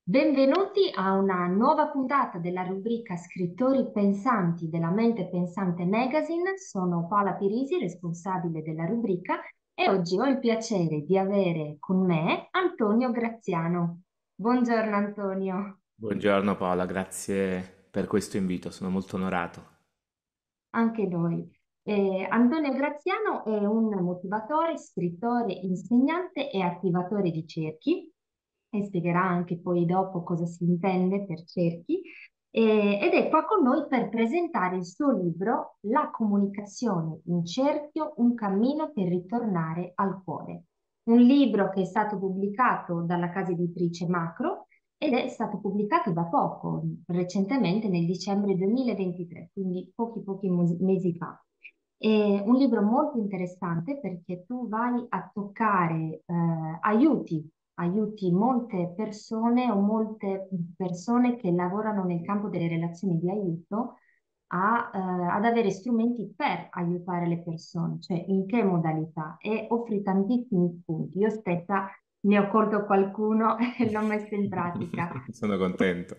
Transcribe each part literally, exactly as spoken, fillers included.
Benvenuti a una nuova puntata della rubrica Scrittori pensanti della Mente Pensante Magazine. Sono Paola Pirisi, responsabile della rubrica, e oggi ho il piacere di avere con me Antonio Graziano. Buongiorno Antonio. Buongiorno Paola, grazie per questo invito, sono molto onorato. Anche noi. Eh, Antonio Graziano è un motivatore, scrittore, insegnante e attivatore di cerchi, e spiegherà anche poi dopo cosa si intende per cerchi, eh, ed è qua con noi per presentare il suo libro La comunicazione in cerchio, un cammino per ritornare al cuore. Un libro che è stato pubblicato dalla casa editrice Macro ed è stato pubblicato da poco, recentemente nel dicembre duemilaventitré, quindi pochi pochi mus- mesi fa. È un libro molto interessante perché tu vai a toccare, eh, aiuti, aiuti molte persone o molte persone che lavorano nel campo delle relazioni di aiuto a, eh, ad avere strumenti per aiutare le persone, cioè in che modalità, e offri tantissimi spunti. Io stessa ne ho colto qualcuno e l'ho messo in pratica. Sono contento.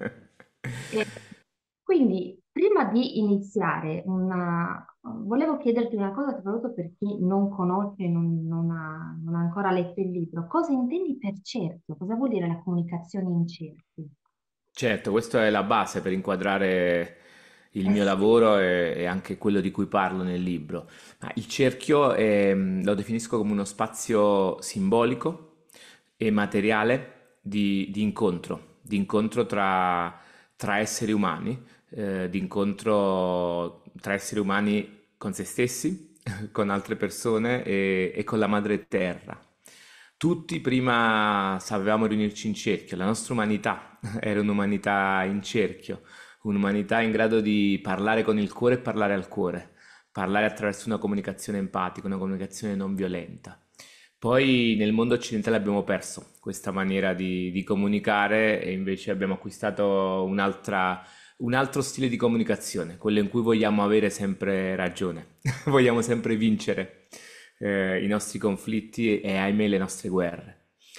E quindi, prima di iniziare, una- volevo chiederti una cosa, soprattutto per chi non conosce, non, non ha, non ha ancora letto il libro. Cosa intendi per cerchio? Cosa vuol dire la comunicazione in cerchio? Certo, questa è la base per inquadrare il Eh mio sì. lavoro e, e anche quello di cui parlo nel libro. Ma il cerchio è- lo definisco come uno spazio simbolico e materiale di, di incontro, di incontro tra, tra esseri umani, eh, di incontro tra esseri umani con se stessi, con altre persone e, e con la madre terra. Tutti prima sapevamo riunirci in cerchio, la nostra umanità era un'umanità in cerchio, un'umanità in grado di parlare con il cuore e parlare al cuore, parlare attraverso una comunicazione empatica, una comunicazione non violenta. Poi nel mondo occidentale abbiamo perso questa maniera di, di comunicare e invece abbiamo acquistato un'altra, un altro stile di comunicazione, quello in cui vogliamo avere sempre ragione, vogliamo sempre vincere eh, i nostri conflitti e ahimè le nostre guerre.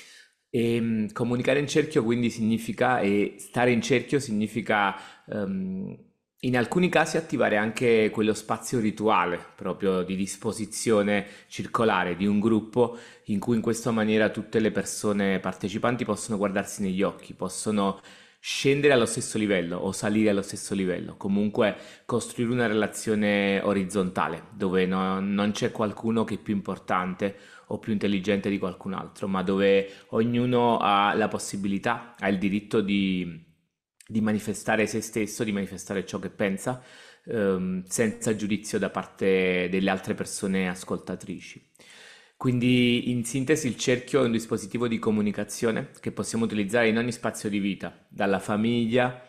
E, mh, comunicare in cerchio quindi significa, e stare in cerchio significa ehm, in alcuni casi attivare anche quello spazio rituale proprio di disposizione circolare di un gruppo in cui in questa maniera tutte le persone partecipanti possono guardarsi negli occhi, possono scendere allo stesso livello o salire allo stesso livello, comunque costruire una relazione orizzontale dove no- non c'è qualcuno che è più importante o più intelligente di qualcun altro, ma dove ognuno ha la possibilità, ha il diritto di, di manifestare se stesso, di manifestare ciò che pensa, ehm, senza giudizio da parte delle altre persone ascoltatrici. Quindi, in sintesi, il cerchio è un dispositivo di comunicazione che possiamo utilizzare in ogni spazio di vita, dalla famiglia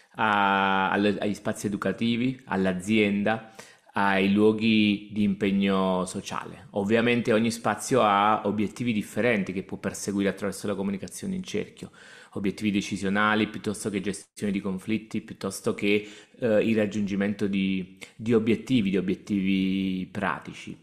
a- alle- agli spazi educativi, all'azienda, ai luoghi di impegno sociale. Ovviamente ogni spazio ha obiettivi differenti che può perseguire attraverso la comunicazione in cerchio, obiettivi decisionali piuttosto che gestione di conflitti, piuttosto che eh, il raggiungimento di, di obiettivi, di obiettivi pratici.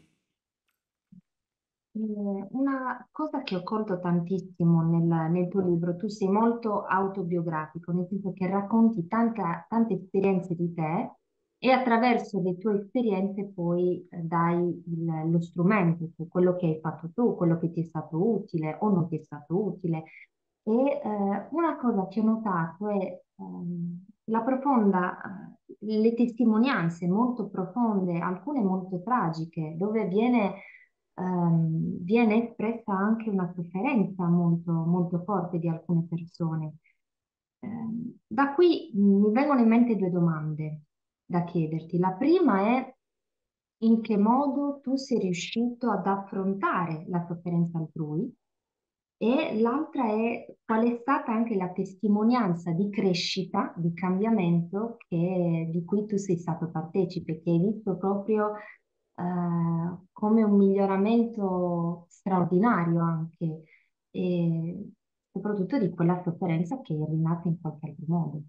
Eh, Una cosa che ho colto tantissimo nel, nel tuo libro, tu sei molto autobiografico, nel senso che racconti tanta- tante esperienze di te e attraverso le tue esperienze poi eh, dai il- lo strumento, cioè quello che hai fatto tu, quello che ti è stato utile o non ti è stato utile. E eh, una cosa che ho notato è ehm, la profonda, eh, le testimonianze molto profonde, alcune molto tragiche, dove viene, ehm, viene espressa anche una sofferenza molto, molto forte di alcune persone. Ehm, da qui mh, mi vengono in mente due domande da chiederti. La prima è in che modo tu sei riuscito ad affrontare la sofferenza altrui? E l'altra è qual è stata anche la testimonianza di crescita, di cambiamento che- di cui tu sei stato partecipe, che hai visto proprio eh, come un miglioramento straordinario anche, e soprattutto di quella sofferenza che è rinata in qualche altro modo.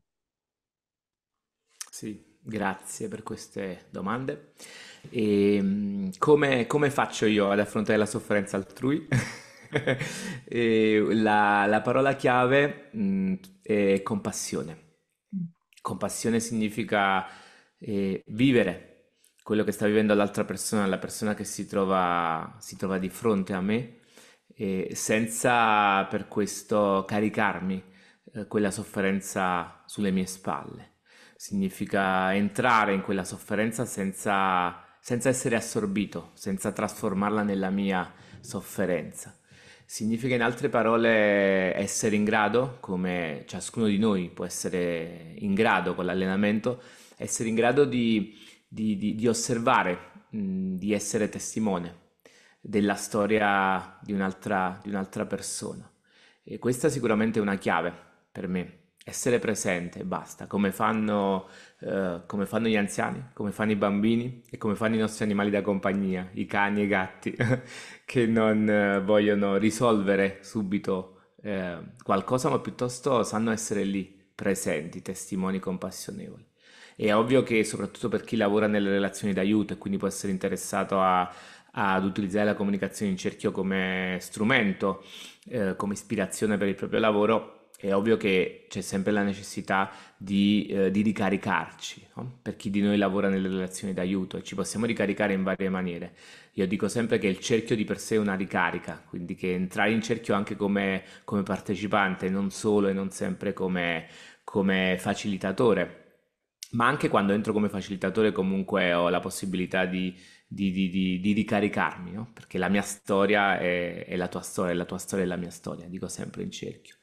Sì, grazie per queste domande. E, mm, come, come faccio io ad affrontare la sofferenza altrui? E la, la parola chiave, mh, è compassione. Mm. Compassione significa eh, vivere quello che sta vivendo l'altra persona, la persona che si trova, si trova di fronte a me, e senza per questo caricarmi eh, quella sofferenza sulle mie spalle. Significa entrare in quella sofferenza senza, senza essere assorbito, senza trasformarla nella mia sofferenza. Significa in altre parole essere in grado, come ciascuno di noi può essere in grado con l'allenamento, essere in grado di, di- di- di osservare, mh, di essere testimone della storia di un'altra di un'altra persona. E questa sicuramente è una chiave per me, essere presente e basta, come fanno, eh, come fanno gli anziani, come fanno i bambini e come fanno i nostri animali da compagnia, i cani e i gatti, che non eh, vogliono risolvere subito eh, qualcosa, ma piuttosto sanno essere lì, presenti, testimoni compassionevoli. È ovvio che soprattutto per chi lavora nelle relazioni d'aiuto e quindi può essere interessato a- ad utilizzare la comunicazione in cerchio come strumento, eh, come ispirazione per il proprio lavoro, è ovvio che c'è sempre la necessità di, eh, di ricaricarci, no? Per chi di noi lavora nelle relazioni d'aiuto e ci possiamo ricaricare in varie maniere. Io dico sempre che il cerchio di per sé è una ricarica, quindi che entrare in cerchio anche come, come partecipante, non solo e non sempre come, come facilitatore, ma anche quando entro come facilitatore comunque ho la possibilità di, di- di- di- di ricaricarmi, no? Perché la mia storia è, è la tua storia, la tua storia è la mia storia, dico sempre in cerchio.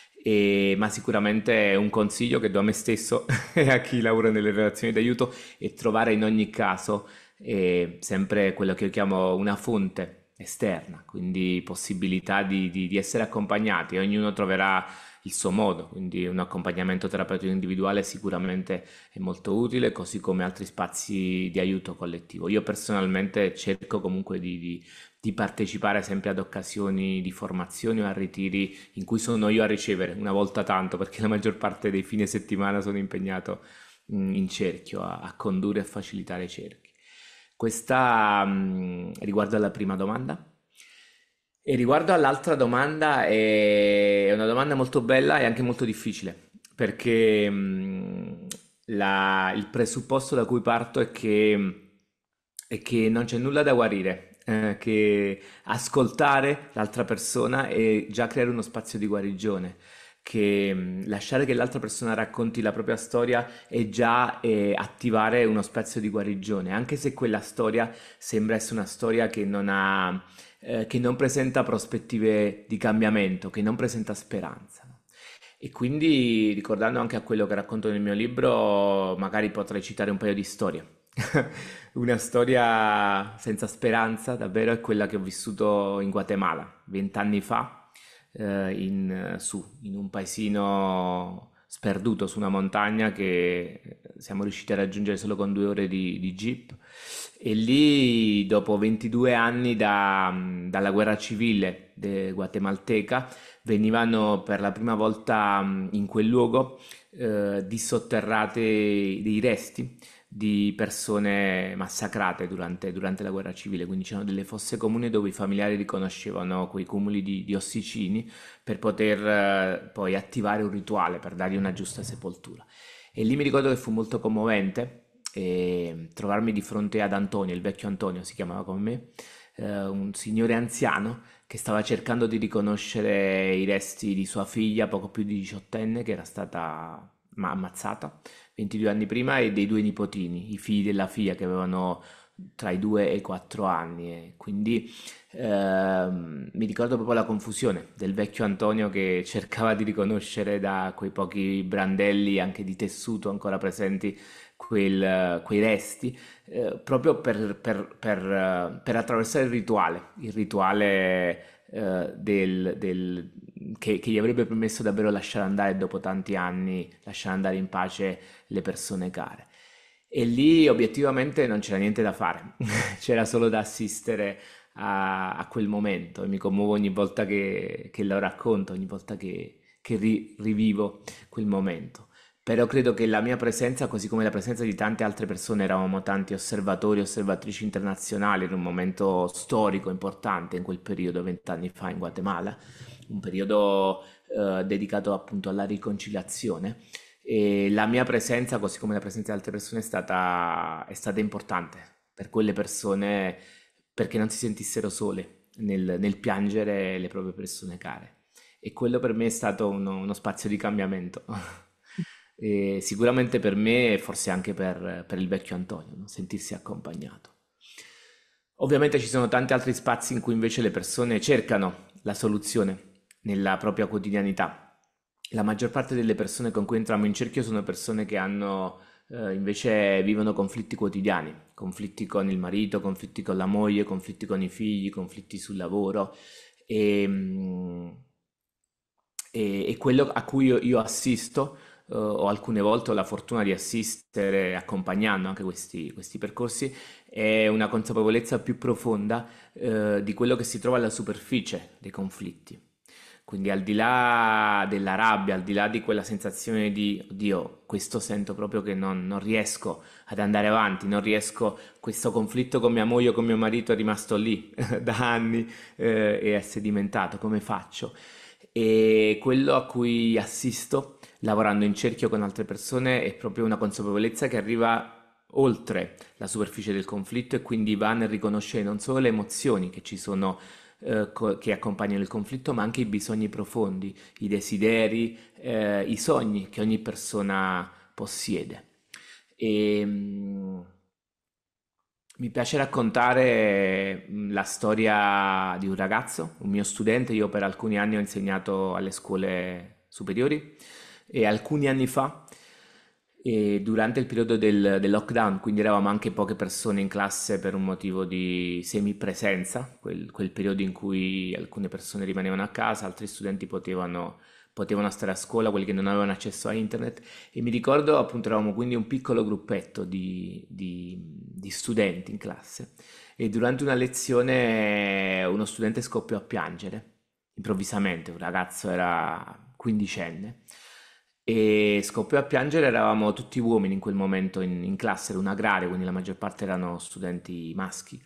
E- ma sicuramente un consiglio che do a me stesso e a chi lavora nelle relazioni d'aiuto è trovare in ogni caso eh, sempre quello che io chiamo una fonte esterna, quindi possibilità di, di- di essere accompagnati, ognuno troverà il suo modo, quindi un accompagnamento terapeutico individuale sicuramente è molto utile, così come altri spazi di aiuto collettivo. Io personalmente cerco comunque di, di- di partecipare sempre ad occasioni di formazione o a ritiri in cui sono io a ricevere una volta tanto, perché la maggior parte dei fine settimana sono impegnato mh, in cerchio a, a condurre e a facilitare i cerchi. Questa mh, riguardo alla prima domanda. E riguardo all'altra domanda, è una domanda molto bella e anche molto difficile, perché mh, la- il presupposto da cui parto è che, è che non c'è nulla da guarire, eh, che ascoltare l'altra persona è già creare uno spazio di guarigione, che mh, lasciare che l'altra persona racconti la propria storia è già eh, attivare uno spazio di guarigione, anche se quella storia sembra essere una storia che non ha eh, che non presenta prospettive di cambiamento, che non presenta speranza. No? E quindi, ricordando anche a quello che racconto nel mio libro, magari potrei citare un paio di storie. Una storia senza speranza, davvero, è quella che ho vissuto in Guatemala vent'anni fa, eh, in, su, in un paesino sperduto su una montagna che siamo riusciti a raggiungere solo con due ore di, di jeep. E lì, dopo ventidue anni da- dalla guerra civile de- guatemalteca, venivano per la prima volta mh, in quel luogo eh, dissotterrate dei resti di persone massacrate durante, durante la guerra civile, quindi c'erano delle fosse comuni dove i familiari riconoscevano quei cumuli di, di ossicini per poter eh, poi attivare un rituale per dargli una giusta sepoltura. E lì mi ricordo che fu molto commovente e trovarmi di fronte ad Antonio, il vecchio Antonio si chiamava come me, eh, un signore anziano che stava cercando di riconoscere i resti di sua figlia, poco più di diciottenne, che era stata ma- ammazzata ventidue anni prima, e dei due nipotini, i figli della figlia che avevano tra i due e i quattro anni. E quindi ehm, mi ricordo proprio la confusione del vecchio Antonio che cercava di riconoscere da quei pochi brandelli anche di tessuto ancora presenti quel- quei resti, eh, proprio per, per- per, eh, per attraversare il rituale, il rituale eh, del, del- che, che gli avrebbe permesso davvero lasciare andare dopo tanti anni, lasciare andare in pace le persone care. E lì obiettivamente non c'era niente da fare, c'era solo da assistere a, a quel momento e mi commuovo ogni volta che, che lo racconto, ogni volta che, che ri- rivivo quel momento. Però credo che la mia presenza, così come la presenza di tante altre persone, eravamo tanti osservatori e osservatrici internazionali, era un momento storico importante in quel periodo, vent'anni fa in Guatemala, un periodo eh, dedicato appunto alla riconciliazione. E la mia presenza, così come la presenza di altre persone, è stata, è stata importante per quelle persone perché non si sentissero sole nel, nel piangere le proprie persone care. E quello per me è stato uno, uno spazio di cambiamento. E sicuramente per me e forse anche per, per il vecchio Antonio, no? Sentirsi accompagnato. Ovviamente ci sono tanti altri spazi in cui invece le persone cercano la soluzione nella propria quotidianità. La maggior parte delle persone con cui entriamo in cerchio sono persone che hanno eh, invece vivono conflitti quotidiani, conflitti con il marito, conflitti con la moglie, conflitti con i figli, conflitti sul lavoro e, mm, e, e quello a cui io, io assisto, eh, o alcune volte ho la fortuna di assistere accompagnando anche questi, questi percorsi, è una consapevolezza più profonda, eh, di quello che si trova alla superficie dei conflitti. Quindi al di là della rabbia, al di là di quella sensazione di, oddio, questo sento proprio che non, non riesco ad andare avanti, non riesco, questo conflitto con mia moglie o con mio marito è rimasto lì da anni, eh, e è sedimentato, come faccio? E quello a cui assisto lavorando in cerchio con altre persone è proprio una consapevolezza che arriva oltre la superficie del conflitto e quindi va nel riconoscere non solo le emozioni che ci sono, eh, co- che accompagnano il conflitto, ma anche i bisogni profondi, i desideri, eh, i sogni che ogni persona possiede. E, mm, mi piace raccontare mm, la storia di un ragazzo, un mio studente. Io per alcuni anni ho insegnato alle scuole superiori e alcuni anni fa, e durante il periodo del, del lockdown, quindi eravamo anche poche persone in classe per un motivo di semipresenza, quel, quel periodo in cui alcune persone rimanevano a casa, altri studenti potevano, potevano stare a scuola, quelli che non avevano accesso a internet. E mi ricordo appunto eravamo quindi un piccolo gruppetto di, di- di studenti in classe e durante una lezione uno studente scoppiò a piangere improvvisamente, un ragazzo era quindicenne e scoppiò a piangere, eravamo tutti uomini in quel momento in, in classe, era un agrario, quindi la maggior parte erano studenti maschi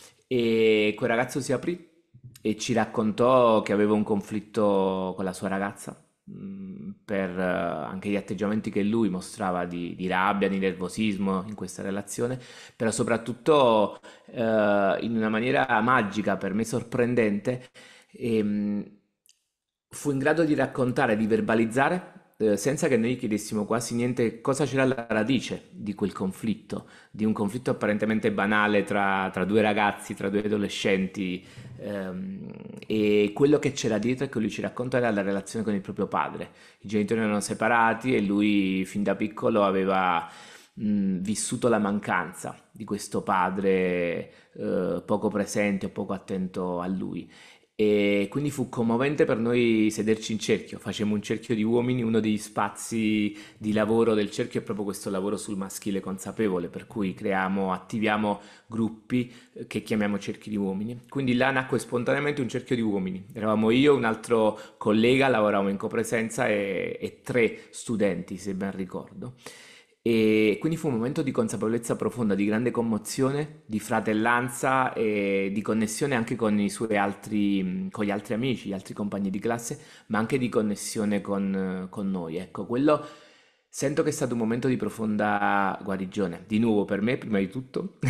e quel ragazzo si aprì e ci raccontò che aveva un conflitto con la sua ragazza, mh, per eh, anche gli atteggiamenti che lui mostrava di, di rabbia, di nervosismo in questa relazione, però soprattutto eh, in una maniera magica, per me sorprendente, ehm, fu in grado di raccontare, di verbalizzare, eh, senza che noi chiedessimo quasi niente, cosa c'era alla radice di quel conflitto, di un conflitto apparentemente banale tra, tra due ragazzi, tra due adolescenti, ehm, e quello che c'era dietro e che lui ci racconta era la relazione con il proprio padre. I genitori erano separati e lui fin da piccolo aveva mh, vissuto la mancanza di questo padre eh, poco presente o poco attento a lui. E quindi fu commovente per noi sederci in cerchio, facemmo un cerchio di uomini, uno degli spazi di lavoro del cerchio è proprio questo lavoro sul maschile consapevole, per cui creiamo, attiviamo gruppi eh, che chiamiamo cerchi di uomini. Quindi là nacque spontaneamente un cerchio di uomini. Eravamo io, un altro collega, lavoravamo in copresenza e, e tre studenti, se ben ricordo. E quindi fu un momento di consapevolezza profonda, di grande commozione, di fratellanza e di connessione anche con i suoi altri, con gli altri amici, gli altri compagni di classe, ma anche di connessione con, con noi. Ecco, quello sento che è stato un momento di profonda guarigione, di nuovo per me, prima di tutto,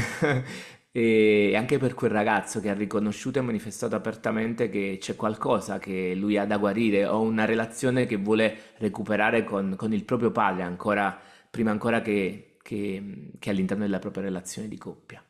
e anche per quel ragazzo che ha riconosciuto e manifestato apertamente che c'è qualcosa che lui ha da guarire o una relazione che vuole recuperare con, con il proprio padre ancora prima ancora che, che- che all'interno della propria relazione di coppia.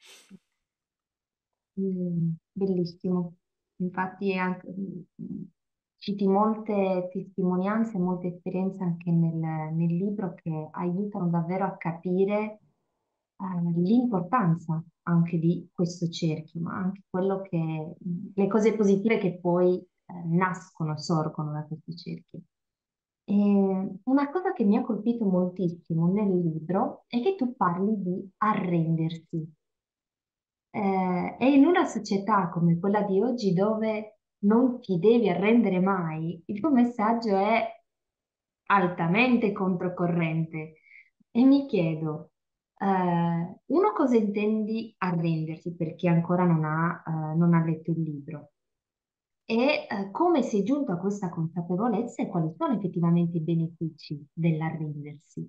Mm, bellissimo. Infatti è anche- mm, citi molte testimonianze, molte esperienze anche nel, nel libro che aiutano davvero a capire eh, l'importanza anche di questo cerchio, ma anche quello che, le cose positive che poi eh, nascono, sorgono da questo cerchio. E una cosa che mi ha colpito moltissimo nel libro è che tu parli di arrendersi. Eh, e in una società come quella di oggi dove non ti devi arrendere mai, il tuo messaggio è altamente controcorrente e mi chiedo, eh, uno, cosa intendi arrendersi per chi ancora non ha, eh, non ha letto il libro? E eh, come sei giunto a questa consapevolezza e quali sono effettivamente i benefici dell'arrendersi?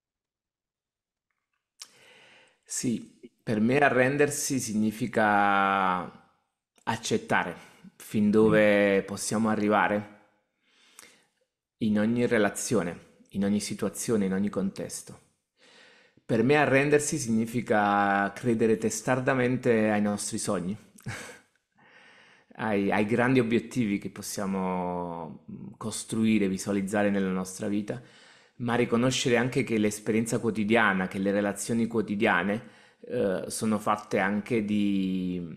Sì, per me arrendersi significa accettare fin dove possiamo arrivare in ogni relazione, in ogni situazione, in ogni contesto. Per me arrendersi significa credere testardamente ai nostri sogni, ai, ai grandi obiettivi che possiamo mm, costruire, visualizzare nella nostra vita, ma riconoscere anche che l'esperienza quotidiana, che le relazioni quotidiane, eh, sono fatte anche di,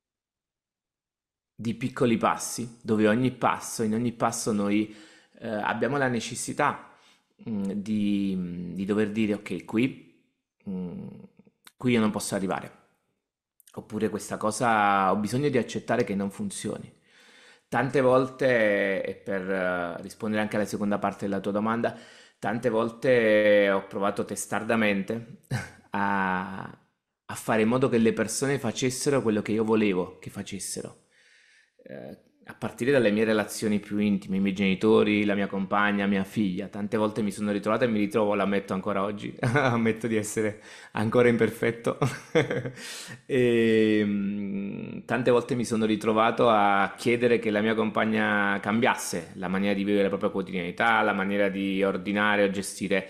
di piccoli passi, dove ogni passo, in ogni passo noi eh, abbiamo la necessità mm, di, di dover dire ok, qui, mm, qui io non posso arrivare. Oppure questa cosa ho bisogno di accettare che non funzioni. Tante volte, e per eh, rispondere anche alla seconda parte della tua domanda, tante volte ho provato testardamente a, a fare in modo che le persone facessero quello che io volevo che facessero. Eh, a partire dalle mie relazioni più intime, i miei genitori, la mia compagna, mia figlia. Tante volte mi sono ritrovato e mi ritrovo, l'ammetto ancora oggi, ammetto di essere ancora imperfetto. E mm, tante volte mi sono ritrovato a chiedere che la mia compagna cambiasse la maniera di vivere la propria quotidianità, la maniera di ordinare o gestire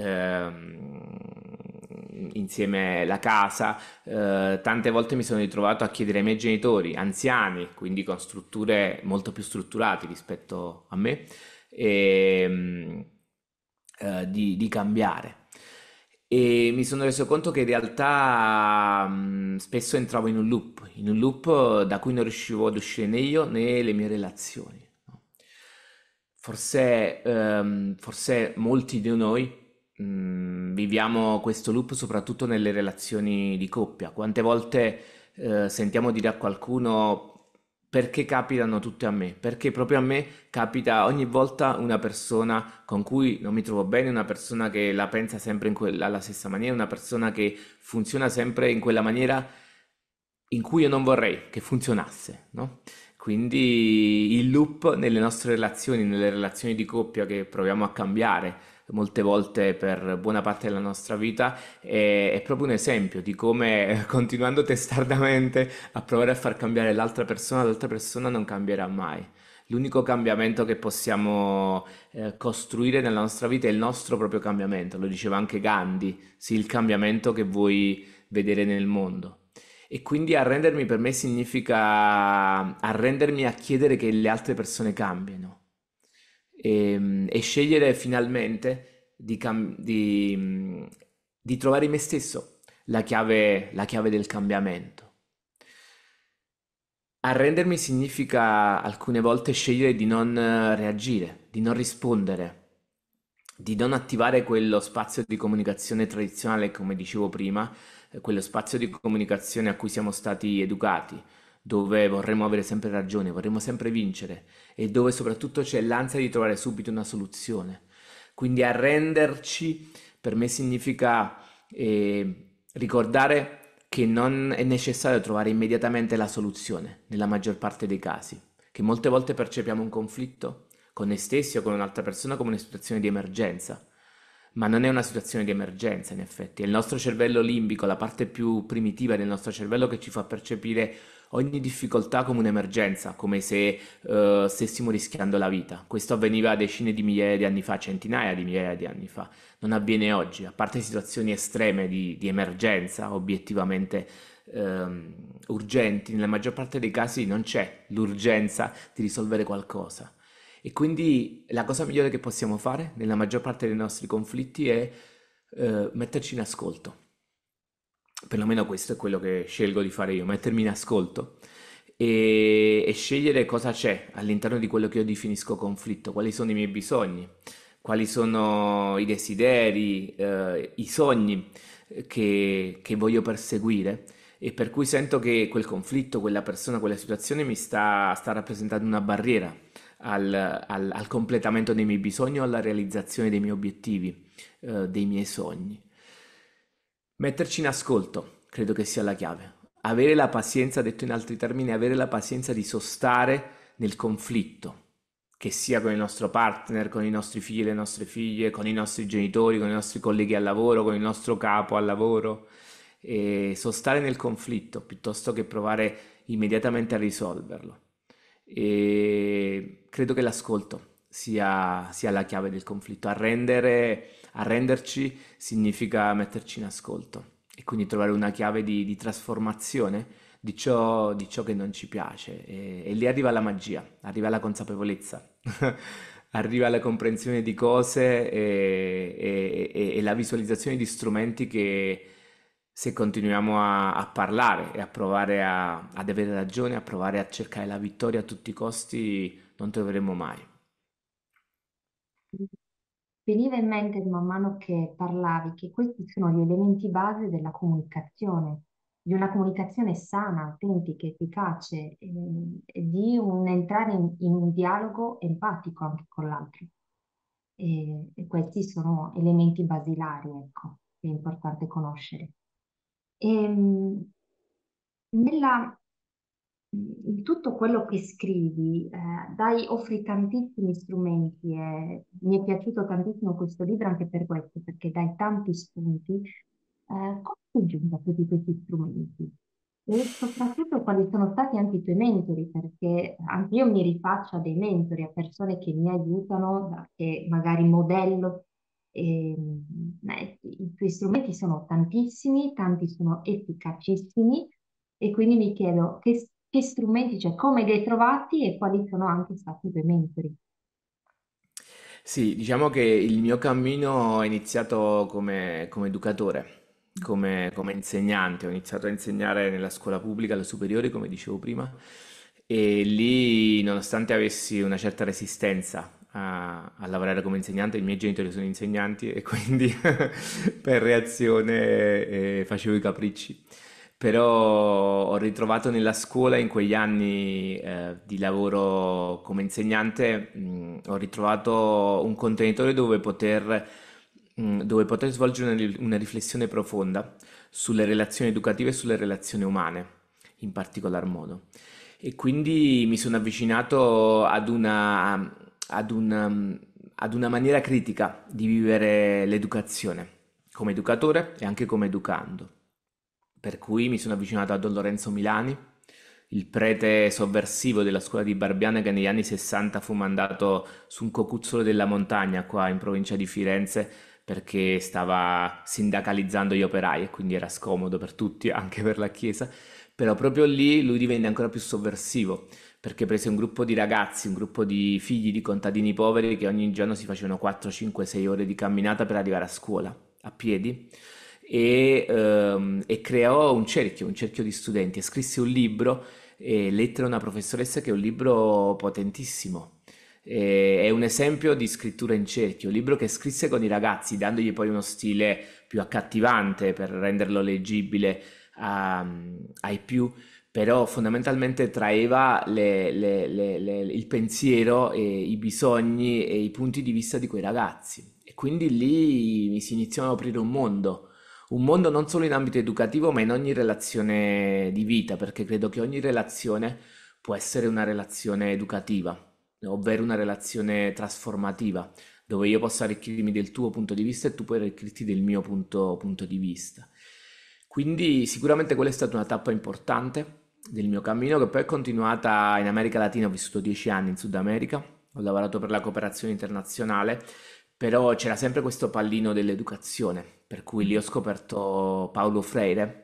ehm, insieme la casa. Eh, tante volte mi sono ritrovato a chiedere ai miei genitori, anziani, quindi con strutture molto più strutturate rispetto a me, ehm, eh, di, di cambiare. E mi sono reso conto che in realtà mh, spesso entravo in un loop, in un loop da cui non riuscivo ad uscire né io né le mie relazioni. No? Forse, ehm, forse molti di noi mh, viviamo questo loop soprattutto nelle relazioni di coppia. Quante volte eh, sentiamo dire a qualcuno perché capitano tutte a me? Perché proprio a me capita ogni volta una persona con cui non mi trovo bene, una persona che la pensa sempre in quella, alla stessa maniera, una persona che funziona sempre in quella maniera in cui io non vorrei che funzionasse, no? Quindi il loop nelle nostre relazioni, nelle relazioni di coppia che proviamo a cambiare molte volte per buona parte della nostra vita, è, è proprio un esempio di come continuando testardamente a provare a far cambiare l'altra persona, l'altra persona non cambierà mai. L'unico cambiamento che possiamo eh, costruire nella nostra vita è il nostro proprio cambiamento, lo diceva anche Gandhi, sì, il cambiamento che vuoi vedere nel mondo. E quindi arrendermi per me significa arrendermi a chiedere che le altre persone cambino e, e scegliere finalmente di, cam- di, mm, di trovare in me stesso la chiave, la chiave del cambiamento. Arrendermi significa alcune volte scegliere di non eh, reagire, di non rispondere, di non attivare quello spazio di comunicazione tradizionale, come dicevo prima, eh, quello spazio di comunicazione a cui siamo stati educati, dove vorremmo avere sempre ragione, vorremmo sempre vincere e dove soprattutto c'è l'ansia di trovare subito una soluzione. Quindi arrenderci per me significa eh, ricordare che non è necessario trovare immediatamente la soluzione nella maggior parte dei casi, che molte volte percepiamo un conflitto con noi stessi o con un'altra persona come una situazione di emergenza, ma non è una situazione di emergenza in effetti, è il nostro cervello limbico, la parte più primitiva del nostro cervello che ci fa percepire ogni difficoltà come un'emergenza, come se eh, stessimo rischiando la vita. Questo avveniva decine di migliaia di anni fa, centinaia di migliaia di anni fa, non avviene oggi, a parte situazioni estreme di, di emergenza, obiettivamente ehm, urgenti, nella maggior parte dei casi non c'è l'urgenza di risolvere qualcosa. E quindi la cosa migliore che possiamo fare nella maggior parte dei nostri conflitti è eh, metterci in ascolto. Perlomeno questo è quello che scelgo di fare io, mettermi in ascolto e, e scegliere cosa c'è all'interno di quello che io definisco conflitto, quali sono i miei bisogni, quali sono i desideri, eh, i sogni eh, che, che voglio perseguire e per cui sento che quel conflitto, quella persona, quella situazione mi sta, sta rappresentando una barriera al, al- al completamento dei miei bisogni o alla realizzazione dei miei obiettivi, eh, dei miei sogni. Metterci in ascolto, credo che sia la chiave. Avere la pazienza, detto in altri termini, avere la pazienza di sostare nel conflitto, che sia con il nostro partner, con i nostri figli e le nostre figlie, con i nostri genitori, con i nostri colleghi al lavoro, con il nostro capo al lavoro, e sostare nel conflitto piuttosto che provare immediatamente a risolverlo. E credo che l'ascolto sia, sia la chiave del conflitto. Arrendere, arrenderci significa metterci in ascolto e quindi trovare una chiave di, di trasformazione di ciò, di ciò che non ci piace. E, e lì arriva la magia, arriva la consapevolezza, arriva la comprensione di cose e, e- e- e la visualizzazione di strumenti che se continuiamo a, a parlare e a provare a- ad avere ragione, a provare a cercare la vittoria a tutti i costi, non troveremo mai. Veniva in mente man mano che parlavi che questi sono gli elementi base della comunicazione, di una comunicazione sana, autentica, efficace, e, e di un entrare in, in un dialogo empatico anche con l'altro. E, e questi sono elementi basilari, ecco, che è importante conoscere. Ehm, nella, in tutto quello che scrivi, eh, dai, offri tantissimi strumenti e mi è piaciuto tantissimo questo libro anche per questo, perché dai tanti spunti. Eh, come sei giunta a tutti questi strumenti? E soprattutto quali sono stati anche i tuoi mentori, perché anche io mi rifaccio a dei mentori, a persone che mi aiutano, da- che magari modello. E, eh, i tuoi strumenti sono tantissimi, tanti sono efficacissimi e quindi mi chiedo che, che strumenti, cioè come li hai trovati e quali sono anche stati i tuoi mentori. Sì, diciamo che il mio cammino è iniziato come, come educatore, come, come insegnante. Ho iniziato a insegnare nella scuola pubblica, alle superiori, come dicevo prima, e lì, nonostante avessi una certa resistenza a, a lavorare come insegnante, i miei genitori sono insegnanti e quindi per reazione eh, facevo i capricci. Però ho ritrovato nella scuola, in quegli anni eh, di lavoro come insegnante, mh, ho ritrovato un contenitore dove poter, mh, dove poter svolgere una, ri- una riflessione profonda sulle relazioni educative e sulle relazioni umane, in particolar modo. E quindi mi sono avvicinato ad una, ad una, ad una maniera critica di vivere l'educazione, come educatore e anche come educando. Per cui mi sono avvicinato a Don Lorenzo Milani, il prete sovversivo della scuola di Barbiana che negli anni sessanta fu mandato su un cocuzzolo della montagna qua in provincia di Firenze perché stava sindacalizzando gli operai e quindi era scomodo per tutti, anche per la Chiesa. Però proprio lì lui divenne ancora più sovversivo perché prese un gruppo di ragazzi, un gruppo di figli di contadini poveri che ogni giorno si facevano quattro, cinque, sei ore di camminata per arrivare a scuola a piedi e, ehm, e creò un cerchio, un cerchio di studenti e scrisse un libro e lettere a una professoressa che è un libro potentissimo. E- È un esempio di scrittura in cerchio, un libro che scrisse con i ragazzi, dandogli poi uno stile più accattivante per renderlo leggibile a- ai più, però fondamentalmente traeva le- le- le- le- il pensiero e i bisogni e i punti di vista di quei ragazzi. E quindi lì mi si iniziò ad aprire un mondo, un mondo non solo in ambito educativo, ma in ogni relazione di vita, perché credo che ogni relazione può essere una relazione educativa, ovvero una relazione trasformativa, dove io posso arricchirmi del tuo punto di vista e tu puoi arricchirti del mio punto, punto di vista. Quindi sicuramente quella è stata una tappa importante del mio cammino, che poi è continuata in America Latina. Ho vissuto dieci anni in Sud America, ho lavorato per la cooperazione internazionale, però c'era sempre questo pallino dell'educazione, per cui lì ho scoperto Paulo Freire,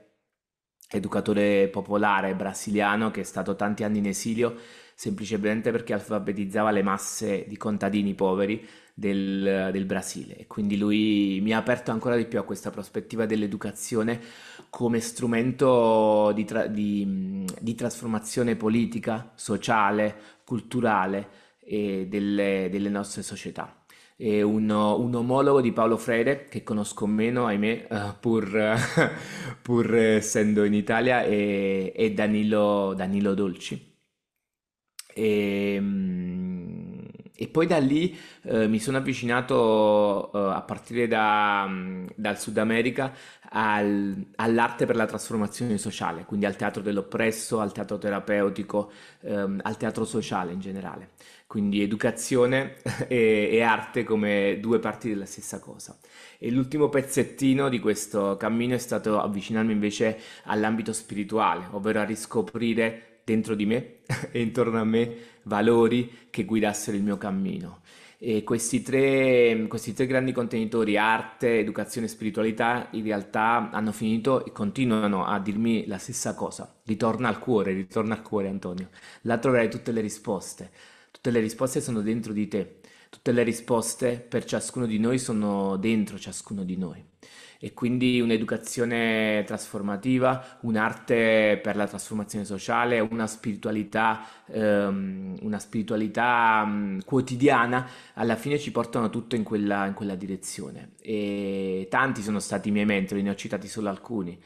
educatore popolare brasiliano che è stato tanti anni in esilio semplicemente perché alfabetizzava le masse di contadini poveri del, del Brasile. E quindi lui mi ha aperto ancora di più a questa prospettiva dell'educazione come strumento di, tra- di- di trasformazione politica, sociale, culturale e delle delle nostre società e un, un omologo di Paolo Freire che conosco meno, ahimè, eh, pur, eh, pur essendo in Italia, è, è Danilo, Danilo Dolci. E, mm, E poi da lì eh, mi sono avvicinato eh, a partire da, mm, dal Sud America al- all'arte per la trasformazione sociale, quindi al teatro dell'oppresso, al teatro terapeutico, ehm, al teatro sociale in generale. Quindi educazione e, e arte come due parti della stessa cosa. E l'ultimo pezzettino di questo cammino è stato avvicinarmi invece all'ambito spirituale, ovvero a riscoprire dentro di me e intorno a me valori che guidassero il mio cammino. E questi tre, questi tre grandi contenitori, arte, educazione e spiritualità, in realtà hanno finito e continuano a dirmi la stessa cosa. Ritorna al cuore, ritorna al cuore, Antonio. Là troverai tutte le risposte. Tutte le risposte sono dentro di te. Tutte le risposte per ciascuno di noi sono dentro ciascuno di noi. E quindi un'educazione trasformativa, un'arte per la trasformazione sociale, una spiritualità, ehm, una spiritualità mm, quotidiana, alla fine ci portano tutto in quella, in quella direzione. E tanti sono stati i miei mentori, ne ho citati solo alcuni.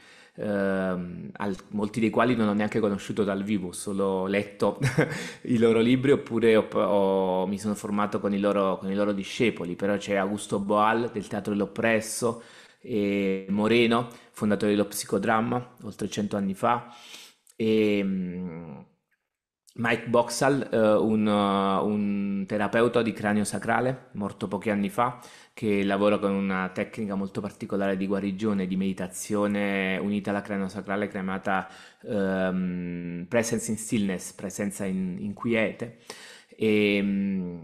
Ehm, al- molti dei quali non ho neanche conosciuto dal vivo, ho solo letto i loro libri oppure ho- ho- mi sono formato con i loro, con i loro discepoli, però c'è Augusto Boal del Teatro dell'Oppresso e Moreno, fondatore dello psicodramma, oltre cento anni fa, e mm, Mike Boxall, eh, un, uh, un terapeuta di cranio sacrale, morto pochi anni fa, che lavora con una tecnica molto particolare di guarigione, di meditazione unita alla cranio sacrale chiamata ehm, Presence in Stillness, presenza in, in quiete. E, mm,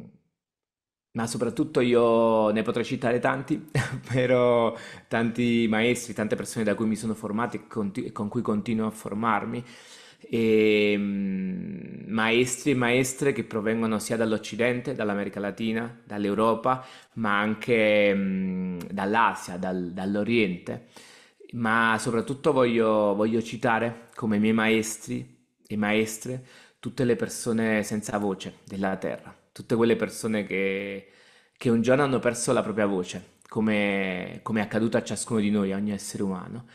ma soprattutto io ne potrei citare tanti, però tanti maestri, tante persone da cui mi sono formato e conti- e con cui continuo a formarmi, e mm, maestri e maestre che provengono sia dall'Occidente, dall'America Latina, dall'Europa, ma anche mm, dall'Asia, dal- dall'Oriente. Ma soprattutto voglio, voglio citare come miei maestri e maestre tutte le persone senza voce della Terra, tutte quelle persone che, che un giorno hanno perso la propria voce, come, come è accaduto a ciascuno di noi, a ogni essere umano.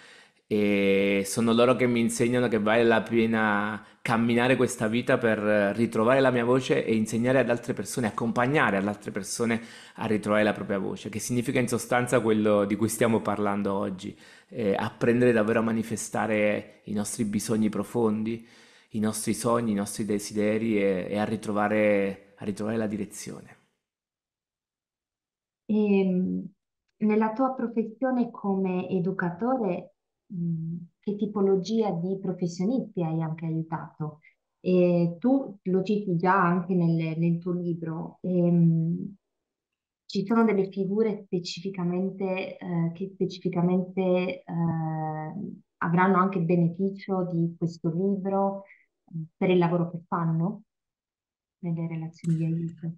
E sono loro che mi insegnano che vale la pena camminare questa vita per ritrovare la mia voce e insegnare ad altre persone, accompagnare ad altre persone a ritrovare la propria voce, che significa in sostanza quello di cui stiamo parlando oggi, eh, apprendere davvero a manifestare i nostri bisogni profondi, i nostri sogni, i nostri desideri e, e a ritrovare, a ritrovare la direzione. E, nella tua professione come educatore, mh, che tipologia di professionisti hai anche aiutato? E tu lo citi già anche nel, nel tuo libro. Ehm, ci sono delle figure specificamente, eh, che specificamente eh, avranno anche beneficio di questo libro, eh, per il lavoro che fanno nelle relazioni di aiuto.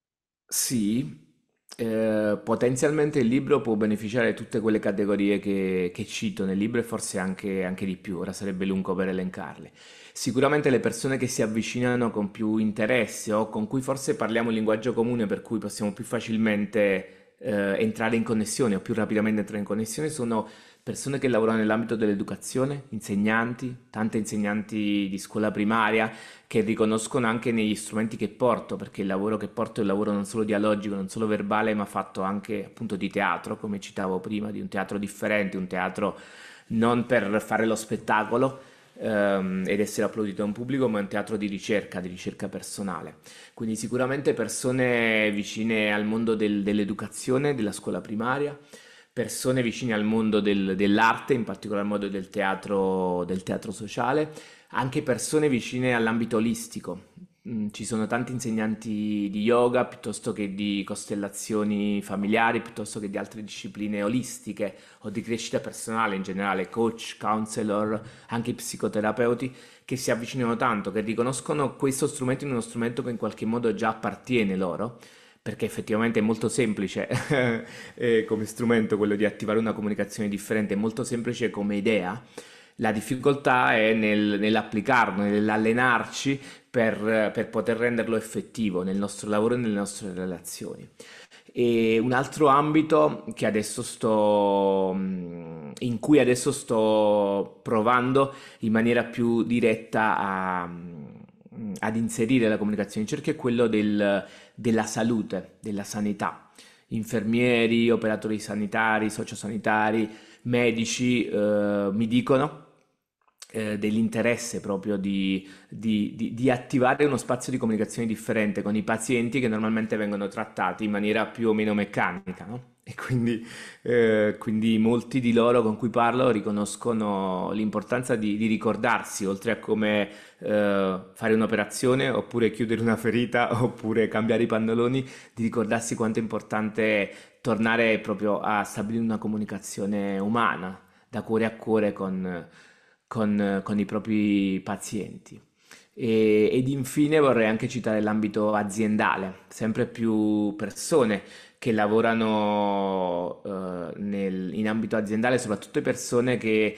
Sì, eh, potenzialmente il libro può beneficiare di tutte quelle categorie che, che cito nel libro e forse anche, anche di più, ora sarebbe lungo per elencarle. Sicuramente le persone che si avvicinano con più interesse o con cui forse parliamo il linguaggio comune per cui possiamo più facilmente eh, entrare in connessione o più rapidamente entrare in connessione sono persone che lavorano nell'ambito dell'educazione, insegnanti, tante insegnanti di scuola primaria che riconoscono anche negli strumenti che porto, perché il lavoro che porto è un lavoro non solo dialogico, non solo verbale, ma fatto anche appunto di teatro, come citavo prima, di un teatro differente, un teatro non per fare lo spettacolo ehm, ed essere applaudito da un pubblico, ma è un teatro di ricerca, di ricerca personale. Quindi sicuramente persone vicine al mondo del- dell'educazione, della scuola primaria, persone vicine al mondo del- dell'arte, in particolar modo del teatro, del teatro sociale, anche persone vicine all'ambito olistico. Mm, Ci sono tanti insegnanti di yoga piuttosto che di costellazioni familiari, piuttosto che di altre discipline olistiche o di crescita personale in generale, coach, counselor, anche psicoterapeuti che si avvicinano tanto, che riconoscono questo strumento in uno strumento che in qualche modo già appartiene loro, perché effettivamente è molto semplice eh, come strumento quello di attivare una comunicazione differente, è molto semplice come idea. La difficoltà è nel- nell'applicarlo, nell'allenarci per, per poter renderlo effettivo nel nostro lavoro e nelle nostre relazioni. E un altro ambito che adesso sto, mm, in cui adesso sto provando in maniera più diretta a, mm, mh, ad inserire la comunicazione di cerchio è quello del- della salute, della sanità. Infermieri, operatori sanitari, sociosanitari, medici eh, mi dicono eh, dell'interesse proprio di, di- di- di attivare uno spazio di comunicazione differente con i pazienti che normalmente vengono trattati in maniera più o meno meccanica, no? E quindi, eh, quindi molti di loro con cui parlo riconoscono l'importanza di, di ricordarsi, oltre a come eh, fare un'operazione, oppure chiudere una ferita, oppure cambiare i pannoloni, di ricordarsi quanto è importante tornare proprio a stabilire una comunicazione umana, da cuore a cuore con, con- con i propri pazienti. E- ed infine vorrei anche citare l'ambito aziendale, sempre più persone che lavorano eh, nel- in ambito aziendale, soprattutto persone che,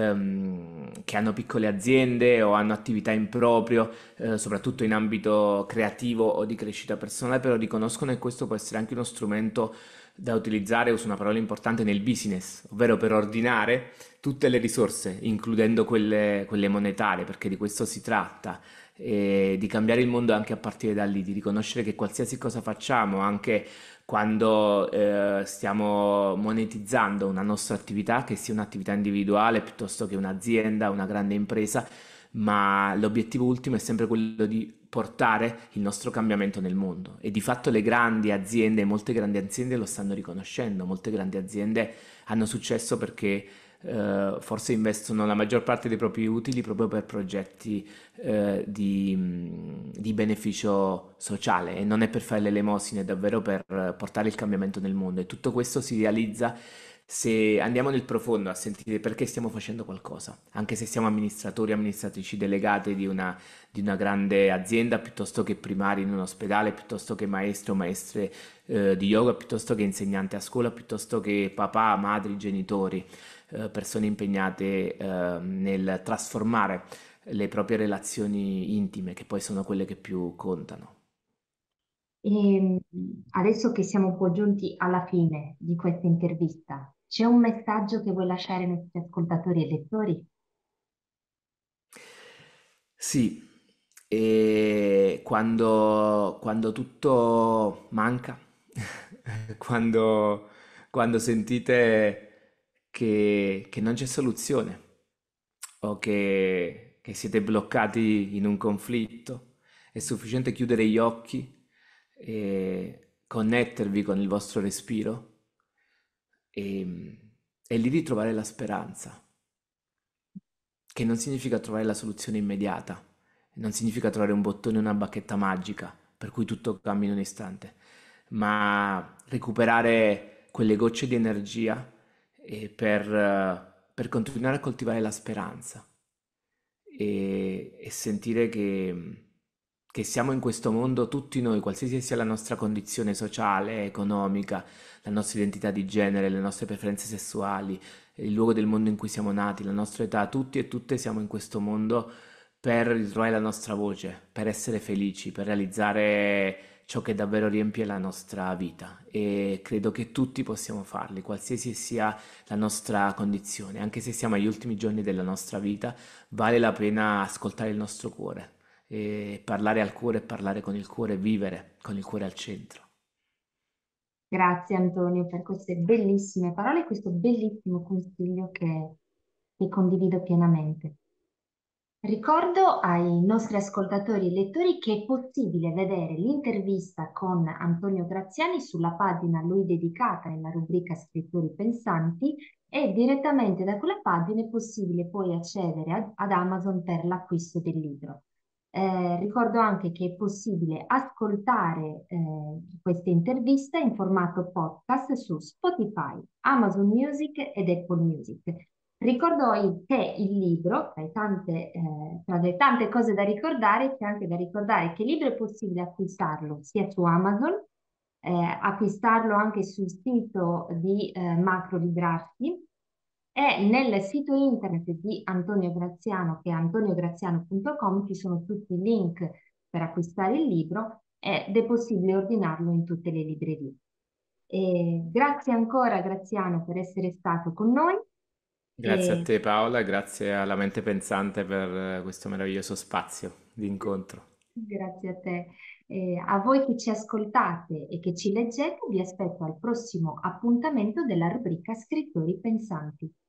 ehm, che hanno piccole aziende o hanno attività in proprio, eh, soprattutto in ambito creativo o di crescita personale, però riconoscono che questo può essere anche uno strumento da utilizzare, uso una parola importante, nel business, ovvero per ordinare tutte le risorse, includendo quelle, quelle monetarie, perché di questo si tratta, e di cambiare il mondo anche a partire da lì, di riconoscere che qualsiasi cosa facciamo, anche quando eh, stiamo monetizzando una nostra attività, che sia un'attività individuale piuttosto che un'azienda, una grande impresa, ma l'obiettivo ultimo è sempre quello di portare il nostro cambiamento nel mondo. E di fatto le grandi aziende, molte grandi aziende lo stanno riconoscendo, molte grandi aziende hanno successo perché eh, forse investono la maggior parte dei propri utili proprio per progetti eh, di, mh, di beneficio sociale, e non è per fare l'elemosina, è davvero per eh, portare il cambiamento nel mondo, e tutto questo si realizza se andiamo nel profondo a sentire perché stiamo facendo qualcosa, anche se siamo amministratori, amministratrici delegate di una, di una grande azienda, piuttosto che primari in un ospedale, piuttosto che maestro o maestre eh, di yoga, piuttosto che insegnante a scuola, piuttosto che papà, madri, genitori, eh, persone impegnate eh, nel trasformare le proprie relazioni intime, che poi sono quelle che più contano. E adesso che siamo un po' giunti alla fine di questa intervista, c'è un messaggio che vuoi lasciare ai nostri ascoltatori e lettori? Sì, e quando, quando tutto manca, quando, quando sentite che, che non c'è soluzione o che, che siete bloccati in un conflitto, è sufficiente chiudere gli occhi e connettervi con il vostro respiro e, e lì ritrovare la speranza, che non significa trovare la soluzione immediata, non significa trovare un bottone o una bacchetta magica per cui tutto cambia in un istante, ma recuperare quelle gocce di energia e per, eh, per continuare a coltivare la speranza e, e sentire che, che siamo in questo mondo tutti noi, qualsiasi sia la nostra condizione sociale, economica, la nostra identità di genere, le nostre preferenze sessuali, il luogo del mondo in cui siamo nati, la nostra età, tutti e tutte siamo in questo mondo per ritrovare la nostra voce, per essere felici, per realizzare ciò che davvero riempie la nostra vita, e credo che tutti possiamo farli, qualsiasi sia la nostra condizione, anche se siamo agli ultimi giorni della nostra vita, vale la pena ascoltare il nostro cuore e parlare al cuore, e parlare con il cuore, vivere con il cuore al centro. Grazie Antonio per queste bellissime parole e questo bellissimo consiglio che, che condivido pienamente. Ricordo ai nostri ascoltatori e lettori che è possibile vedere l'intervista con Antonio Graziani sulla pagina a lui dedicata nella rubrica Scrittori Pensanti, e direttamente da quella pagina è possibile poi accedere ad, ad Amazon per l'acquisto del libro. Eh, ricordo anche che è possibile ascoltare eh, queste interviste in formato podcast su Spotify, Amazon Music ed Apple Music. Ricordo i- che il libro, tra, i tante, eh, tra le tante cose da ricordare, c'è anche da ricordare che il libro è possibile acquistarlo sia su Amazon, eh, acquistarlo anche sul sito di eh, Macro Librarsi, e nel sito internet di Antonio Graziano, che è antoniograziano punto com, ci sono tutti i link per acquistare il libro ed è possibile ordinarlo in tutte le librerie. E grazie ancora, Graziano, per essere stato con noi. Grazie a E te Paola, e grazie alla mente pensante per eh, questo meraviglioso spazio di incontro. Grazie a te. Eh, a voi che ci ascoltate e che ci leggete, vi aspetto al prossimo appuntamento della rubrica Scrittori Pensanti.